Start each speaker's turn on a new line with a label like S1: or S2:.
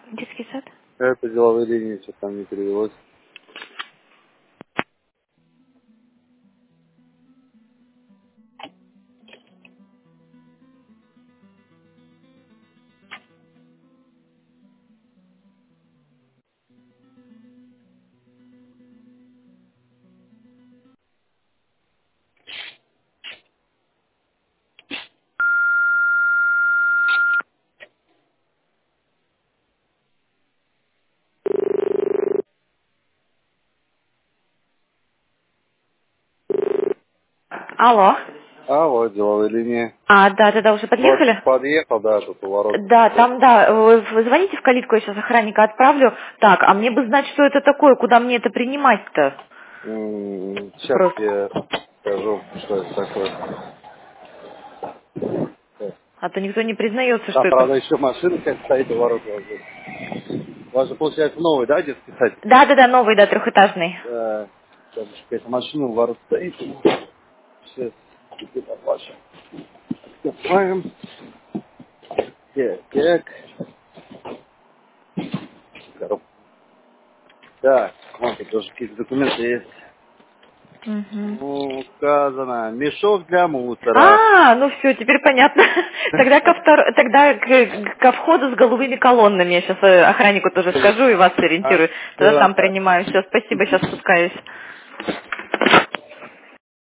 S1: Детский сад?
S2: Это деловые линии, что там не перевелось.
S1: Алло.
S2: А, вот деловые линии.
S1: Да, уже подъехали?
S2: Вот подъехал, да, тут у ворот.
S1: Да, там, да, вы звоните в калитку, я сейчас охранника отправлю. Так, а мне бы знать, что это такое, куда мне это принимать-то?
S2: Сейчас
S1: Просто.
S2: я скажу, что это такое. Так.
S1: А то никто не признается,
S2: Там,
S1: что это...
S2: правда, еще машина какая-то стоит у ворот. У вас же, получается, новый, да, детский садик?
S1: Да, новый, да, трехэтажный.
S2: Да. Там же какая-то машина у ворот стоит. Сейчас, теперь оплачем. Открываем. Так. Коробка. Так, вот тут тоже какие-то документы есть.
S1: Мгм.
S2: Ну, указано. Мешок для мусора.
S1: Ну все, теперь понятно. Тогда ко входу с голубыми колоннами. Я сейчас охраннику тоже скажу и вас
S2: А,
S1: ориентирую. Тогда
S2: все.
S1: там принимаю. Все, спасибо, сейчас спускаюсь.